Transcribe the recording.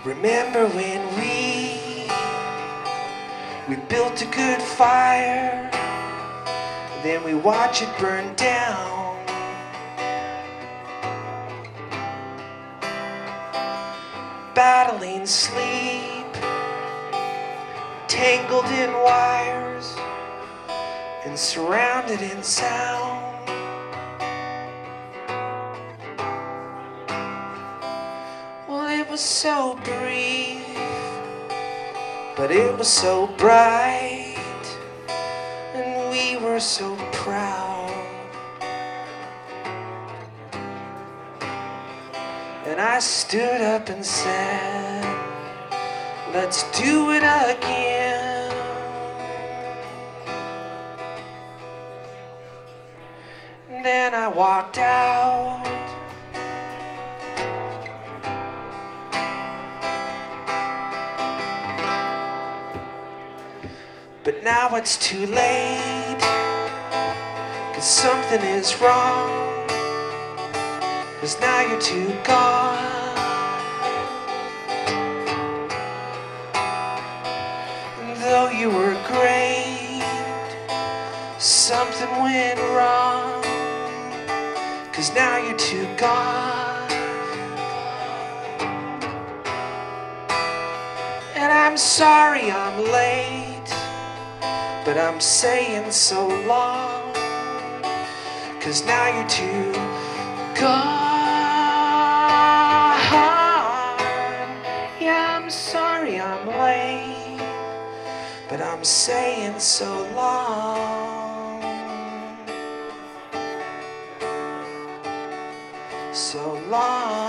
Remember when we built a good fire, then we watch it burn down. Battling sleep, tangled in wires, and surrounded in sound. Well, it was so brief, but it was so bright, and we were so proud. And I stood up and said, let's do it again. And then I walked out. But now it's too late, 'cause something is wrong, 'cause now you're too gone. And though you were great, something went wrong, 'cause now you're too gone. And I'm sorry I'm late, but I'm saying so long, 'cause now you're too gone. Yeah, I'm sorry I'm late, but I'm saying so long. So long.